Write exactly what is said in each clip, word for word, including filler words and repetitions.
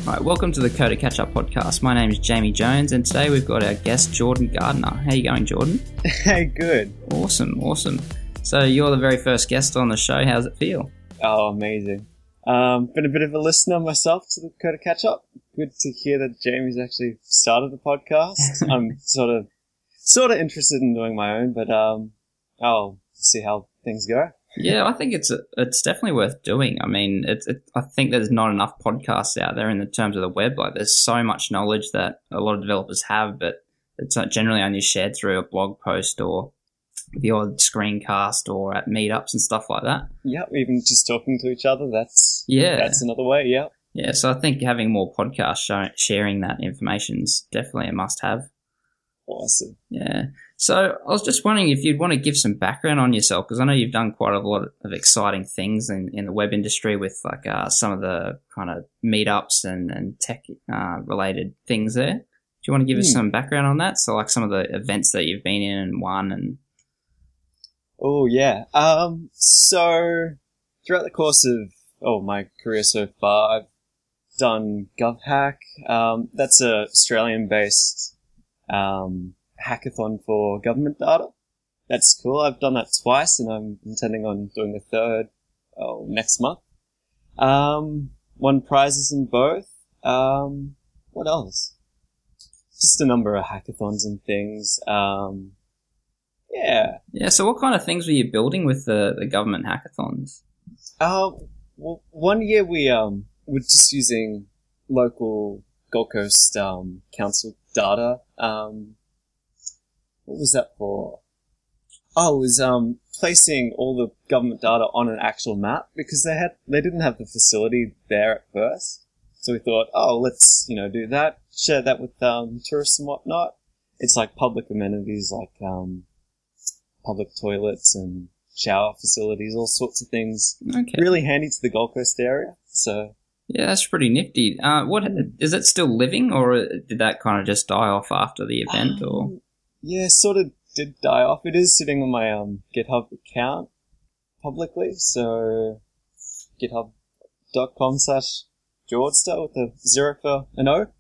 Right, welcome to the Coder Catch Up podcast. My name is Jamie Jones, and today we've got our guest Jordan Gardner. How you going, Jordan? Hey, good. Awesome, awesome. So you're the very first guest on the show. How does it feel? Oh, amazing. Um, been a bit of a listener myself to the Coder Catch Up. Good to hear that Jamie's actually started the podcast. I'm sort of, sort of interested in doing my own, but um, I'll see how things go. Yeah, I think it's a, it's definitely worth doing. I mean, it's it, I think there's not enough podcasts out there in the terms of the web. Like, there's so much knowledge that a lot of developers have, but it's not generally only shared through a blog post or the odd screencast or at meetups and stuff like that. Yeah, even just talking to each other. That's yeah, that's another way. Yeah, yeah. So I think having more podcasts show, sharing that information is definitely a must-have. Awesome. Yeah. So I was just wondering if you'd want to give some background on yourself, because I know you've done quite a lot of exciting things in, in the web industry with like uh, some of the kind of meetups and, and tech uh, related things there. Do you want to give mm. us some background on that? So like some of the events that you've been in and won and... Oh, yeah. Um, so throughout the course of oh my career so far, I've done GovHack. Um, that's a Australian-based um, hackathon for government data. That's cool. I've done that twice, and I'm intending on doing a third oh, next month. Um, won prizes in both. Um, what else? Just a number of hackathons and things. Um, yeah. Yeah, so what kind of things were you building with the, the government hackathons? Uh, well, one year we um were just using local Gold Coast um, council data. Um, what was that for? Oh, it was um placing all the government data on an actual map, because they had they didn't have the facility there at first. So we thought, oh, let's you know do that, share that with um, tourists and whatnot. It's like public amenities, like um, public toilets and shower facilities, all sorts of things. Okay. Really handy to the Gold Coast area. So. Yeah, that's pretty nifty. Uh, what is it still living, or did that kind of just die off after the event? Or um, yeah, sort of did die off. It is sitting on my um, GitHub account publicly, so github.com slash Jordster with a zero for an O.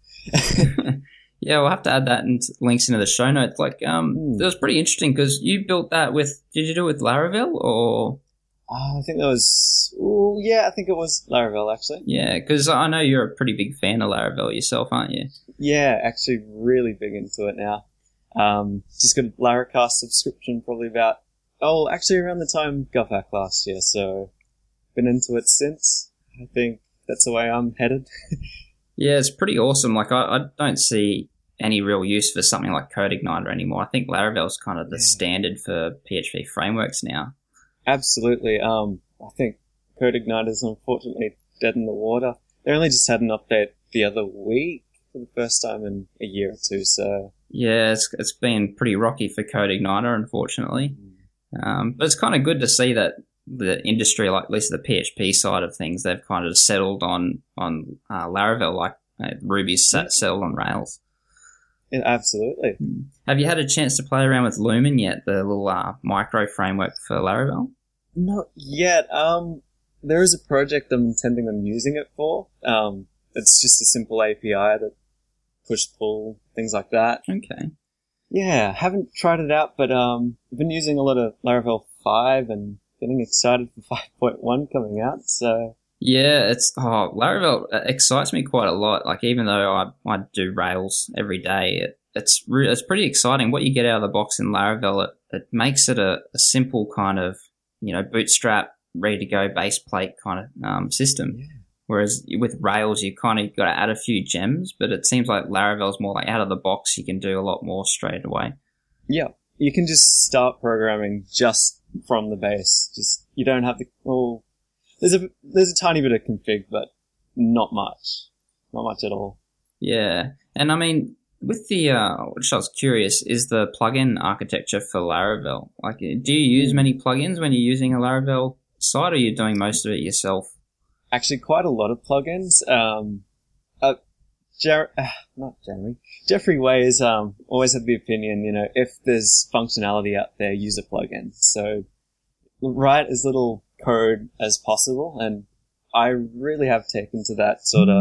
Yeah, we'll have to add that and links into the show notes. Like, um, mm. It was pretty interesting because you built that with. Did you do it with Laravel or? Oh, I think that was, ooh, yeah, I think it was Laravel, actually. Yeah, because I know you're a pretty big fan of Laravel yourself, aren't you? Yeah, actually really big into it now. Um, just got a Laracast subscription probably about, oh, actually around the time GovHack last year, so been into it since. I think that's the way I'm headed. Yeah, it's pretty awesome. Like, I, I don't see any real use for something like CodeIgniter anymore. I think Laravel's kind of the yeah. standard for P H P frameworks now. Absolutely. Um, I think CodeIgniter is unfortunately dead in the water. They only just had an update the other week for the first time in a year or two. So yeah, it's it's been pretty rocky for CodeIgniter, unfortunately. Mm. Um, but it's kind of good to see that the industry, like at least the P H P side of things, they've kind of settled on on uh, Laravel, like uh, Ruby's set, settled on Rails. Yeah, absolutely. Mm. Have you had a chance to play around with Lumen yet, the little uh, micro framework for Laravel? Not yet. Um, there is a project I'm intending on using it for. Um, it's just a simple A P I that push pull things like that. Okay. Yeah, haven't tried it out, but um, I've been using a lot of Laravel five and getting excited for five point one coming out. So yeah, it's oh, Laravel excites me quite a lot. Like, even though I I do Rails every day, it, it's re- it's pretty exciting what you get out of the box in Laravel. It it makes it a, a simple kind of, you know, bootstrap, ready to go base plate kind of um, system. Yeah. Whereas with Rails, you kind of got to add a few gems, but it seems like Laravel's more like out of the box. You can do a lot more straight away. Yeah, you can just start programming just from the base. Just you don't have to. Well, there's a there's a tiny bit of config, but not much, not much at all. Yeah, and I mean, with the, uh, which I was curious, is the plugin architecture for Laravel. Like, do you use many plugins when you're using a Laravel site, or are you doing most of it yourself? Actually, quite a lot of plugins. Um, uh, Jer- uh, not Jeremy. Jeffrey Way has um, always had the opinion, you know, if there's functionality out there, use a plugin. So write as little code as possible, and I really have taken to that sort of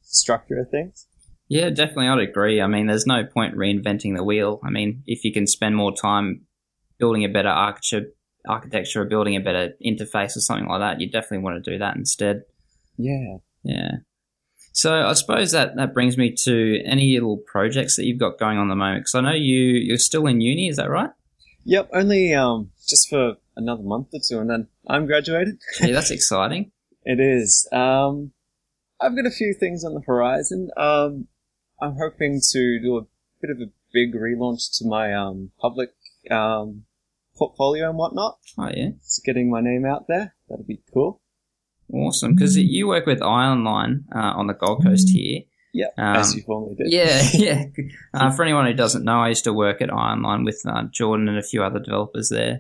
structure of things. Yeah, definitely, I'd agree. I mean, there's no point reinventing the wheel. I mean, if you can spend more time building a better architecture, architecture or building a better interface or something like that, you definitely want to do that instead. Yeah. Yeah. So I suppose that, that brings me to any little projects that you've got going on at the moment. Because I know you, you're still in uni, is that right? Yep, only um, just for another month or two, and then I'm graduated. Yeah, that's exciting. It is. Um, I've got a few things on the horizon. Um, I'm hoping to do a bit of a big relaunch to my um, public um, portfolio and whatnot. Oh, yeah. It's getting my name out there. That'd be cool. Awesome, because you work with Ironline uh, on the Gold Coast here. Yep, um, as you formerly did. Yeah, yeah. Uh, for anyone who doesn't know, I used to work at Ironline with uh, Jordan and a few other developers there.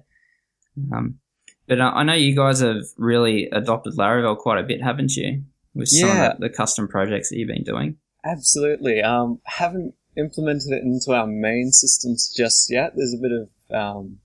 Um, but uh, I know you guys have really adopted Laravel quite a bit, haven't you? With some Yeah. of the, the custom projects that you've been doing. Absolutely. Um, haven't implemented it into our main systems just yet. There's a bit of um,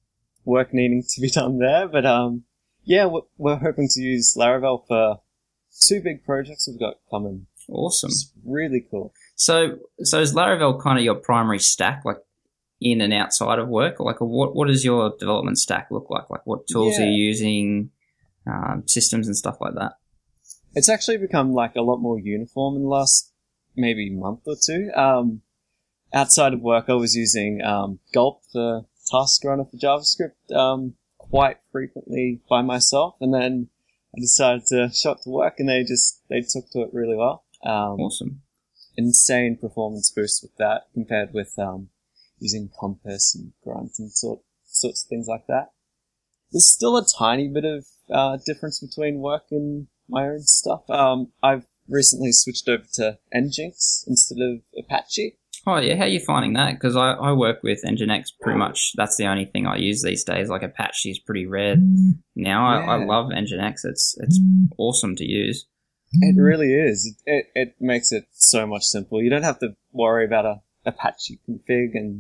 work needing to be done there, but um, yeah, we're, we're hoping to use Laravel for two big projects we've got coming. Awesome. It's really cool. So, so is Laravel kind of your primary stack, like in and outside of work? Like, what what does your development stack look like? Like, what tools Yeah. are you using, um, systems and stuff like that? It's actually become like a lot more uniform in the last maybe month or two. Um, outside of work, I was using um, Gulp, the task runner for JavaScript, um, quite frequently by myself, and then I decided to show it to work, and they just they took to it really well. Um, Awesome. Insane performance boost with that compared with um, using Compass and Grunt and sort sorts of things like that. There's still a tiny bit of uh, difference between work and my own stuff. Um, I've recently switched over to Nginx instead of Apache. Oh, yeah. How are you finding that? Because I, I work with Nginx pretty much. That's the only thing I use these days. Like, Apache is pretty rare now. I, I Yeah. love Nginx. It's it's awesome to use. It really is. It, it it makes it so much simpler. You don't have to worry about a Apache config and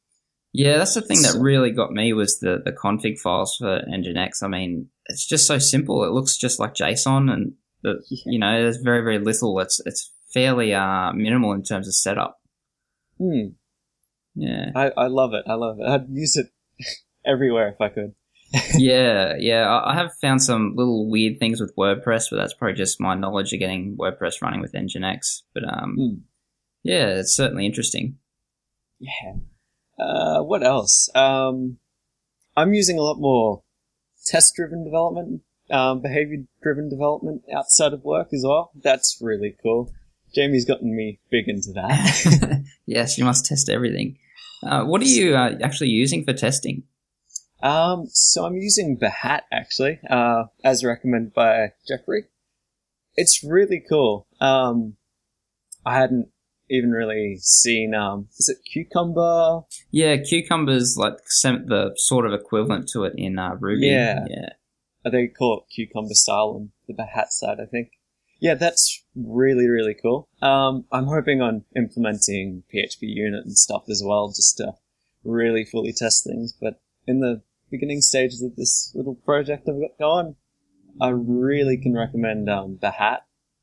Yeah, that's the thing that So- really got me was the, the config files for Nginx. I mean, it's just so simple. It looks just like JSON, and the, you know, there's very very little. It's it's fairly uh, minimal in terms of setup. hmm, Yeah. I, I love it. I love it. I'd use it everywhere if I could. yeah, yeah. I I have found some little weird things with WordPress, but that's probably just my knowledge of getting WordPress running with Nginx. But um, Hmm. yeah, it's certainly interesting. Yeah. Uh, what else? Um, I'm using a lot more test-driven development, um, behavior-driven development outside of work as well. That's really cool. Jamie's gotten me big into that. Yes, you must test everything. Uh, what are you uh, actually using for testing? um, so I'm using Behat actually, uh, as recommended by Jeffrey. It's really cool. Um, I hadn't even really seen, um, is it Cucumber? Yeah, Cucumber's like sem- the sort of equivalent to it in uh, Ruby. Yeah. Yeah. Uh, They call it Cucumber style on the Behat side, I think. Yeah, that's really, really cool. Um, I'm hoping on implementing P H P unit and stuff as well, just to really fully test things. But in the beginning stages of this little project I've got going, I really can recommend um, Behat.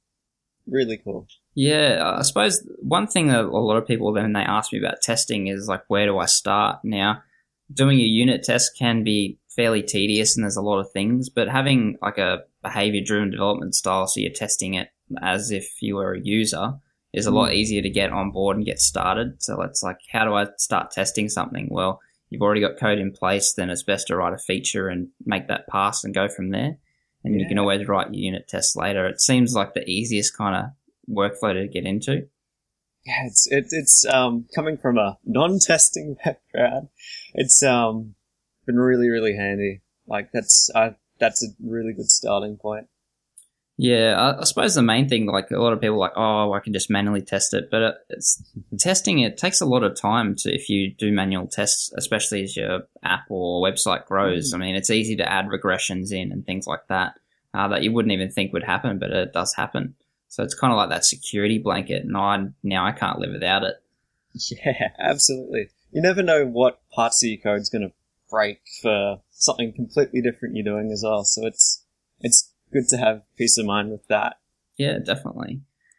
Really cool. Yeah, I suppose one thing that a lot of people then they ask me about testing is like, where do I start? Now, doing a unit test can be fairly tedious and there's a lot of things, but having like a behavior driven development style, so you're testing it as if you were a user, is a lot Mm. easier to get on board and get started. So it's like, how do I start testing something? Well, you've already got code in place, then it's best to write a feature and make that pass and go from there. And you can Yeah. always write your unit tests later. It seems like the easiest kind of workflow to get into. Yeah, it's it, it's um, coming from a non-testing background. It's um, been really, really handy. Like that's uh, that's a really good starting point. Yeah, I, I suppose the main thing, like a lot of people are like, oh, I can just manually test it, but it's testing it takes a lot of time to if you do manual tests, especially as your app or website grows. Mm. I mean, it's easy to add regressions in and things like that uh, that you wouldn't even think would happen, but it does happen. So it's kind of like that security blanket, and I now I can't live without it. Yeah, absolutely. You never know what parts of your code's going to break for something completely different you're doing as well. So it's it's good to have peace of mind with that. Yeah, definitely.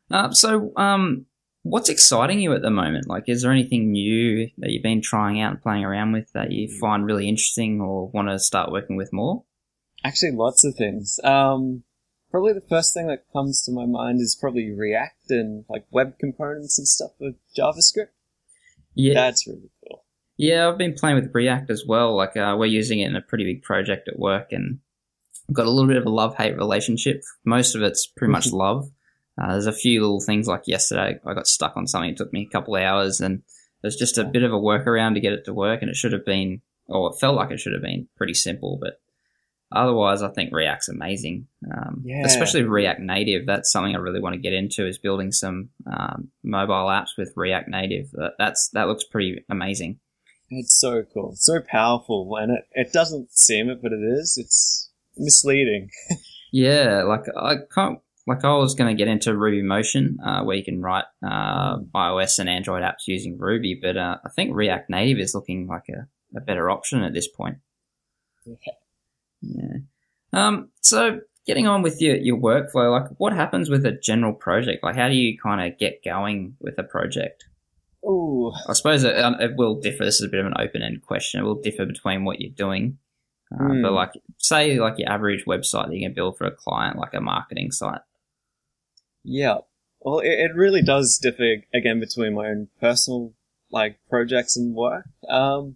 Uh, so, um, what's exciting you at the moment? Like, is there anything new that you've been trying out and playing around with that you find really interesting or want to start working with more? Actually, lots of things. Um, probably the first thing that comes to my mind is probably React and like web components and stuff with JavaScript. Yeah, that's really cool. Yeah, I've been playing with React as well. Like, uh, we're using it in a pretty big project at work, and I've got a little bit of a love-hate relationship. Most of it's pretty much love. Uh, there's a few little things like yesterday, I got stuck on something. It took me a couple of hours, and there's just a bit of a workaround to get it to work, and it should have been, or it felt like it should have been pretty simple, but otherwise I think React's amazing. Um, yeah. Especially React Native. That's something I really want to get into, is building some um, mobile apps with React Native. That, that's, that looks pretty amazing. It's so cool. It's so powerful, and it, it doesn't seem it, but it is. It's misleading. Yeah, like I can't, like I was going to get into Ruby Motion, uh, where you can write uh, iOS and Android apps using Ruby, but uh, I think React Native is looking like a, a better option at this point. Yeah. Yeah. Um. So getting on with your your workflow, like what happens with a general project? Like, how do you kind of get going with a project? Oh, I suppose it, it will differ. This is a bit of an open-ended question. It will differ between what you're doing. Uh, mm. But like, say like your average website that you can build for a client, like a marketing site. Yeah. Well, it, it really does differ, again, between my own personal, like, projects and work. Um,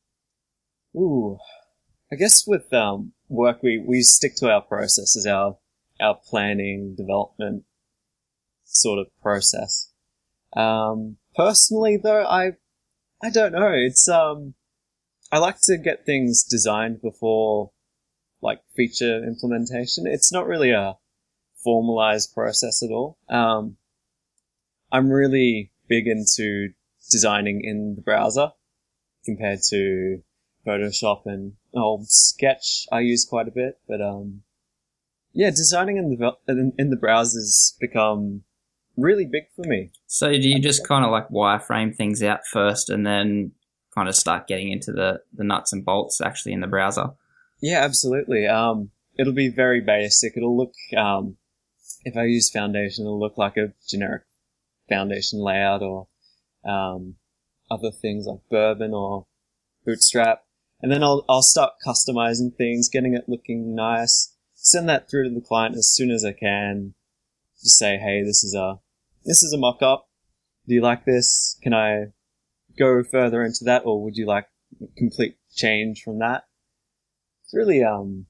ooh. I guess with um, work, we, we stick to our processes, our our planning, development sort of process. Um, personally, though, I I don't know. It's um, I like to get things designed before, like, feature implementation. It's not really a formalized process at all. Um, I'm really big into designing in the browser compared to Photoshop and oh, Sketch I use quite a bit, but um, yeah, designing in the in, in the browser's become really big for me. So do you just kind of like wireframe things out first and then kind of start getting into the, the nuts and bolts actually in the browser? Yeah, absolutely. Um, it'll be very basic. It'll look, um, if I use Foundation, it'll look like a generic Foundation layout or um, other things like Bourbon or Bootstrap. And then I'll I'll start customizing things, getting it looking nice. Send that through to the client as soon as I can. Just say, hey, this is a this is a mock-up. Do you like this? Can I go further into that, or would you like complete change from that? It's really um,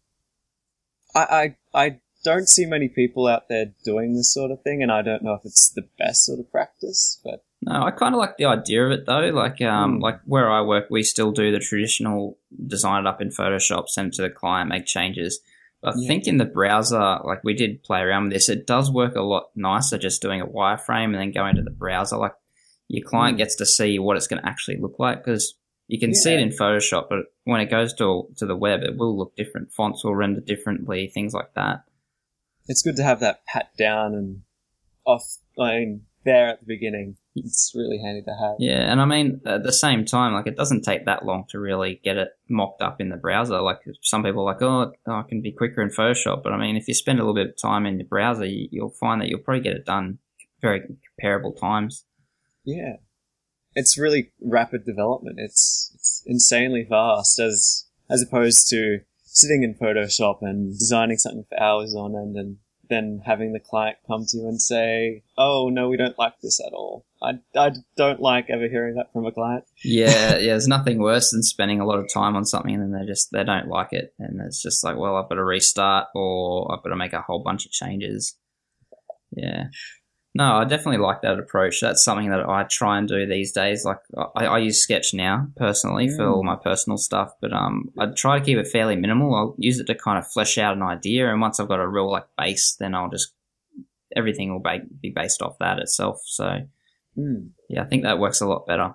I I I don't see many people out there doing this sort of thing, and I don't know if it's the best sort of practice, but. No, I kind of like the idea of it though. Like, um, Mm. like where I work, we still do the traditional design it up in Photoshop, send it to the client, make changes. But I Yeah. think in the browser, like we did play around with this, it does work a lot nicer just doing a wireframe and then going to the browser. Like your client Mm. gets to see what it's going to actually look like, because you can see it Yeah. in Photoshop, but when it goes to to the web, it will look different. Fonts will render differently, things like that. It's good to have that pat down and off, I mean, there at the beginning. It's really handy to have. Yeah, and I mean, at the same time, like, it doesn't take that long to really get it mocked up in the browser. Like, some people are like, oh, oh, it can be quicker in Photoshop. But I mean, if you spend a little bit of time in the browser, you, you'll find that you'll probably get it done very comparable times. Yeah. It's really rapid development. It's, it's insanely fast as, as opposed to sitting in Photoshop and designing something for hours on end and then having the client come to you and say, oh, no, we don't like this at all. I, I don't like ever hearing that from a client. Yeah, yeah, there's nothing worse than spending a lot of time on something and then they just, they don't like it. And it's just like, well, I've got to restart or I've got to make a whole bunch of changes. Yeah. No, I definitely like that approach. That's something that I try and do these days. Like, I, I use Sketch now, personally, mm. for all my personal stuff, but um, I try to keep it fairly minimal. I'll use it to kind of flesh out an idea, and once I've got a real, like, base, then I'll just, everything will ba- be based off that itself. So, mm. yeah, I think that works a lot better.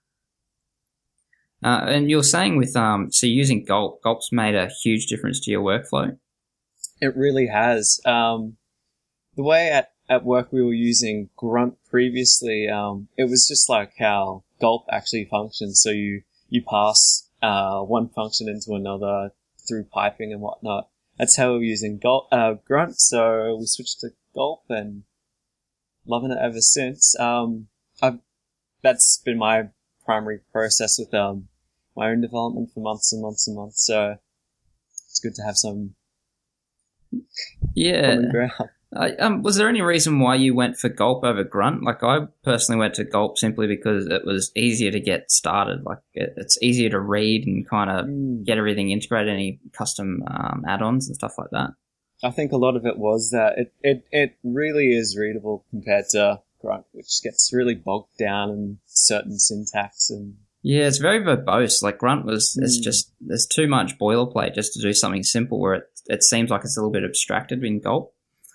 Uh, and you're saying with, um, so using Gulp, Gulp's made a huge difference to your workflow? It really has. Um, the way at At work, we were using Grunt previously. Um, it was just like how Gulp actually functions. So you, you pass, uh, one function into another through piping and whatnot. That's how we were using Gulp, uh, Grunt. So we switched to Gulp, and loving it ever since. Um, I've that's been my primary process with um my own development for months and months and months. So it's good to have some Yeah. common ground. Uh, um, was there any reason why you went for Gulp over Grunt? Like, I personally went to Gulp simply because it was easier to get started. Like, it, it's easier to read and kind of Mm. get everything integrated, any custom um, add-ons and stuff like that. I think a lot of it was that it, it, it really is readable compared to Grunt, which gets really bogged down in certain syntax and Yeah, it's very verbose. Like, Grunt was, it's Mm. just, there's too much boilerplate just to do something simple where it, it seems like it's a little bit abstracted in Gulp.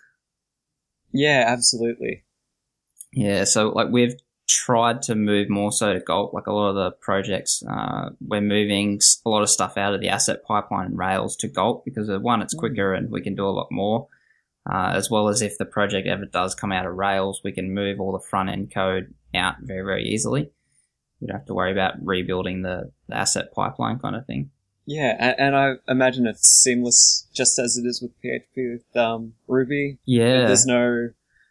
yeah, absolutely. Yeah, so like we've tried to move more so to Gulp. Like a lot of the projects, uh, we're moving s- a lot of stuff out of the asset pipeline and Rails to Gulp because uh, one, it's quicker and we can do a lot more. Uh, as well as if the project ever does come out of Rails, we can move all the front end code out very, very easily. You don't have to worry about rebuilding the, the asset pipeline kind of thing. Yeah, and, and I imagine it's seamless just as it is with P H P with um, Ruby. Yeah, There's no...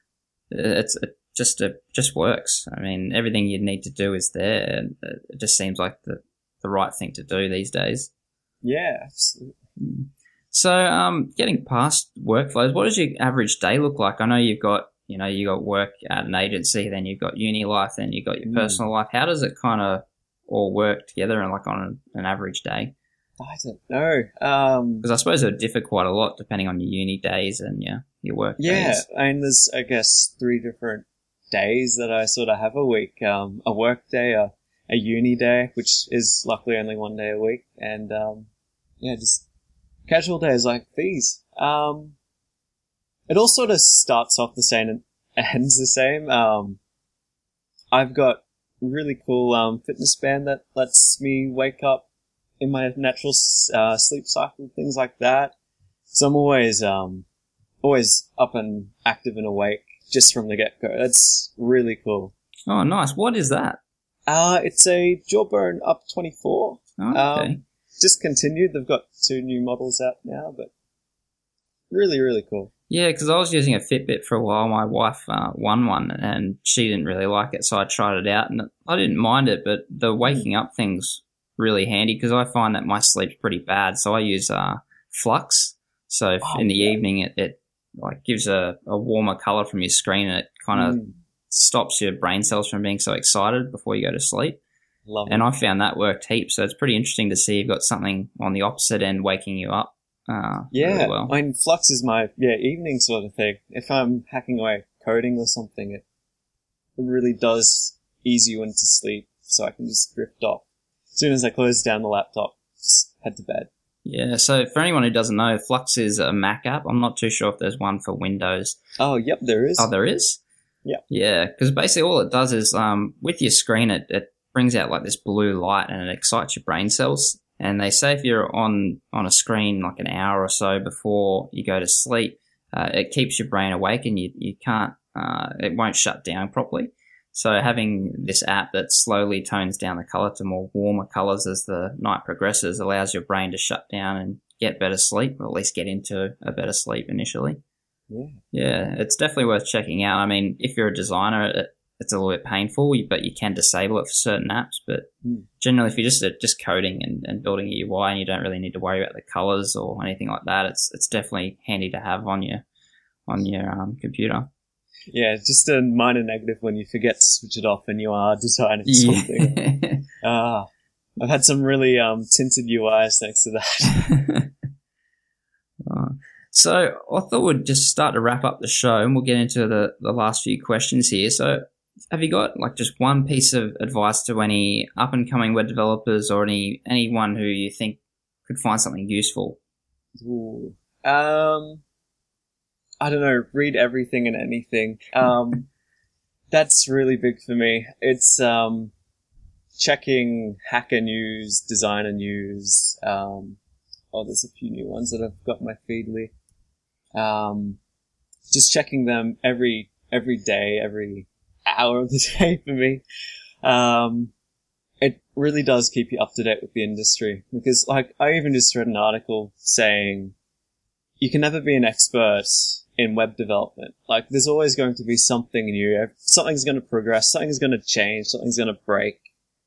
it's it just it just works. I mean, everything you need to do is there, and it just seems like the the right thing to do these days. Yeah, absolutely. So, um, getting past workflows, what does your average day look like? I know you've got, you know, you got work at an agency, then you've got uni life, then you've got your Mm. personal life. How does it kind of all work together and like on an, an average day? I don't know. Um, Because I suppose it would differ quite a lot depending on your uni days and your your work yeah, days. I mean, there's, I guess, three different days that I sort of have a week. Um, a work day, a, a uni day, which is luckily only one day a week, and um, yeah, just casual days like these. Um, it all sort of starts off the same and ends the same. Um, I've got a really cool um, fitness band that lets me wake up in my natural uh, sleep cycle, things like that. So I'm always um, always up and active and awake just from the get-go. That's really cool. Oh, nice. What is that? Uh, it's a Jawbone Up twenty-four. Oh, okay. Um, discontinued. They've got two new models out now, but really, really cool. Yeah, because I was using a Fitbit for a while. My wife uh, won one, and she didn't really like it, so I tried it out, and I didn't mind it. But the waking up thing's really handy because I find that my sleep's pretty bad, so I use uh, Flux. So if Oh, in the yeah. evening, it, it like gives a, a warmer color from your screen, and it kind of Mm, stops your brain cells from being so excited before you go to sleep. love And it. I found that worked heaps. So it's pretty interesting to see you've got something on the opposite end waking you up. Uh, Yeah, really well. I mean, Flux is my yeah evening sort of thing. If I'm hacking away coding or something, it it really does ease you into sleep, so I can just drift off. As soon as I close down the laptop, just head to bed. Yeah, so for anyone who doesn't know, Flux is a Mac app. I'm not too sure if there's one for Windows. Oh, yep, there is. Oh, there is? Yep. Yeah, because basically all it does is um, with your screen, it, it brings out like this blue light and it excites your brain cells. And they say if you're on, on a screen like an hour or so before you go to sleep, uh, it keeps your brain awake and you, you can't, uh, it won't shut down properly. So having this app that slowly tones down the color to more warmer colors as the night progresses allows your brain to shut down and get better sleep, or at least get into a better sleep initially. Yeah. Yeah, it's definitely worth checking out. I mean, if you're a designer, it, it's a little bit painful, but you can disable it for certain apps. But Hmm. generally, if you're just just coding and, and building a U I and you don't really need to worry about the colors or anything like that, it's it's definitely handy to have on your on your um, computer. Yeah, just a minor negative when you forget to switch it off and you are designing something. Yeah. Ah, I've had some really um, tinted U Is thanks to that. Uh, So I thought we'd just start to wrap up the show and we'll get into the, the last few questions here. So have you got like just one piece of advice to any up and coming web developers or any anyone who you think could find something useful? Ooh. Um, I don't know. Read everything and anything. Um, that's really big for me. It's um, checking hacker news, designer news. Um, oh, there's a few new ones that I've got in my feedly. Um, just checking them every every day, every hour of the day for me. Um, it really does keep you up to date with the industry because, like, I even just read an article saying you can never be an expert in web development. Like, there's always going to be something new. Something's going to progress. Something's going to change. Something's going to break.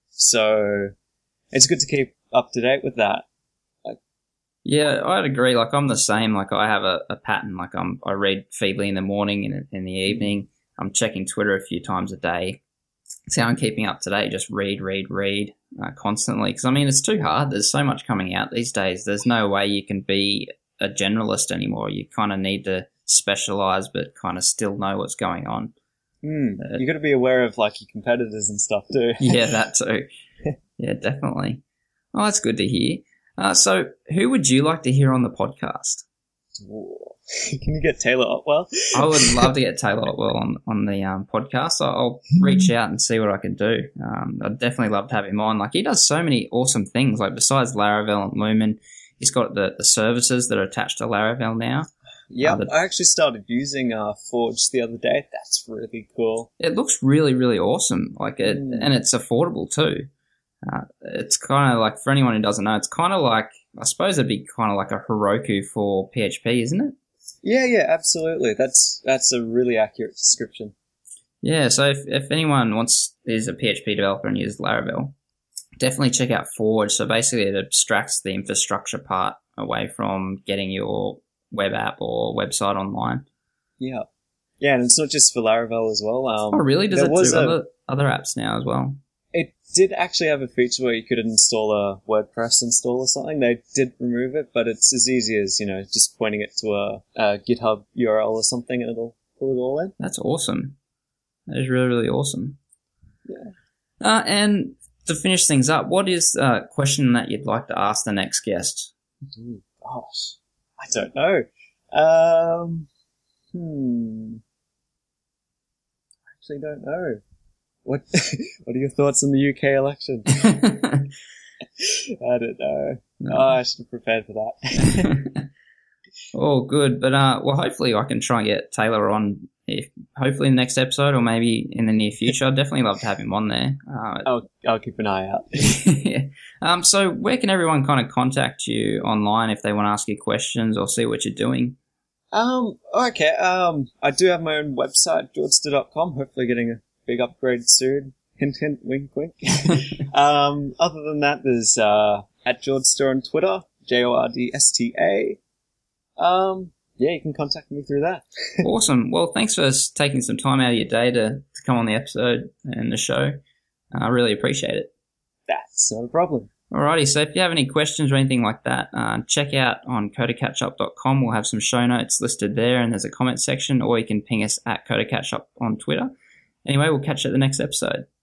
So it's good to keep up to date with that. Like, yeah, I'd agree. Like, I'm the same. Like, I have a, a pattern. Like, I'm, I read Feedly in the morning and in the evening. I'm checking Twitter a few times a day. So I'm keeping up to date. Just read, read, read uh, constantly. Because, I mean, it's too hard. There's so much coming out these days. There's no way you can be a generalist anymore. You kind of need to specialize, but kind of still know what's going on. Mm, uh, you got to be aware of like your competitors and stuff too. Yeah, that too. Yeah, definitely. Oh, that's good to hear. Uh, so, who would you like to hear on the podcast? Ooh. Can you get Taylor Otwell? I would love to get Taylor Otwell on on the um, podcast. I'll, I'll reach out and see what I can do. Um, I'd definitely love to have him on. Like, he does so many awesome things. Like, besides Laravel and Lumen, he's got the, the services that are attached to Laravel now. Yeah, uh, I actually started using uh, Forge the other day. That's really cool. It looks really, really awesome. Like it, Mm. and it's affordable too. Uh, it's kind of like, for anyone who doesn't know, it's kind of like, I suppose it'd be kind of like a Heroku for P H P, isn't it? Yeah, yeah, absolutely. That's that's a really accurate description. Yeah. So if if anyone wants is a P H P developer and uses Laravel, definitely check out Forge. So basically, it abstracts the infrastructure part away from getting your web app or website online. Yeah. Yeah, and it's not just for Laravel as well. Um, Oh, really? Does there it was do a- other, other apps now as well? It did actually have a feature where you could install a WordPress install or something. They did remove it, but it's as easy as, you know, just pointing it to a, a GitHub U R L or something and it'll pull it all in. That's awesome. That is really, really awesome. Yeah. Uh, and to finish things up, what is a question that you'd like to ask the next guest? Ooh, gosh. I don't know. Um, hmm. I actually don't know. What What are your thoughts on the U K election? I don't know. No. Oh, I should have prepared for that. Oh, good. But, uh, well, hopefully I can try and get Taylor on, if, hopefully in the next episode or maybe in the near future. I'd definitely love to have him on there. Uh, I'll I'll keep an eye out. yeah. Um, so where can everyone kind of contact you online if they want to ask you questions or see what you're doing? Um. Okay. Um. I do have my own website, jordster dot com. Hopefully, getting a big upgrade soon. Hint, hint, wink, wink. um. Other than that, there's uh at Jordster on Twitter, J O R D S T A. Um. Yeah, you can contact me through that. Awesome. Well, thanks for taking some time out of your day to, to come on the episode and the show. I really appreciate it. That's not a problem. Alrighty, so if you have any questions or anything like that, uh, check out on coder catch up dot com. We'll have some show notes listed there and there's a comment section, or you can ping us at coder catch up on Twitter. Anyway, we'll catch you at the next episode.